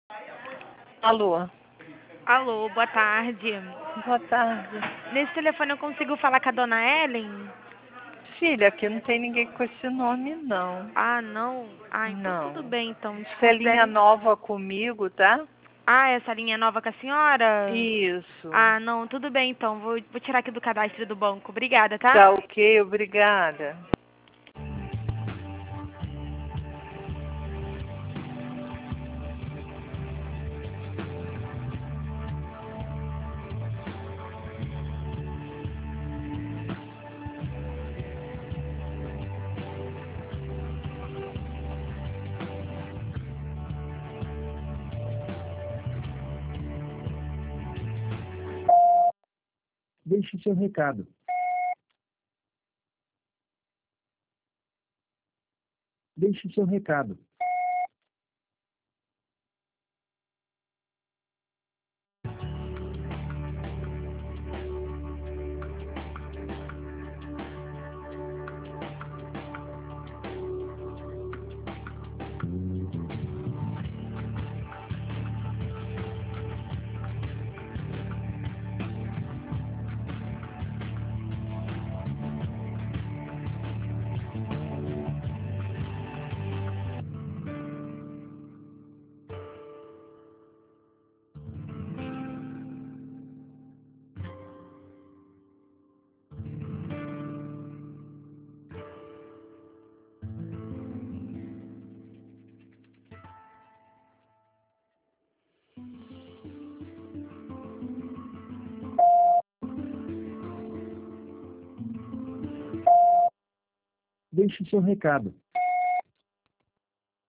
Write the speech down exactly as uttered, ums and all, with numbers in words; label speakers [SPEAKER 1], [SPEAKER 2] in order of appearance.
[SPEAKER 1] Alô,
[SPEAKER 2] Alô, boa tarde.
[SPEAKER 1] boa tarde.
[SPEAKER 2] Nesse telefone eu consigo falar com a dona Ellen?
[SPEAKER 1] Filha, aqui não tem ninguém com esse nome, não.
[SPEAKER 2] Ah, não? Ah, então tudo
[SPEAKER 1] Não.
[SPEAKER 2] bem, então.
[SPEAKER 1] Isso é
[SPEAKER 2] Desculpe,
[SPEAKER 1] linha
[SPEAKER 2] deve...
[SPEAKER 1] nova comigo, tá?
[SPEAKER 2] Ah, essa linha é nova com a senhora?
[SPEAKER 1] Isso.
[SPEAKER 2] Ah, não, tudo bem, então. Vou, vou tirar aqui do cadastro do banco. Obrigada, tá?
[SPEAKER 1] Tá ok, obrigada.
[SPEAKER 3] Deixe seu recado. Deixe seu recado. Deixe seu recado.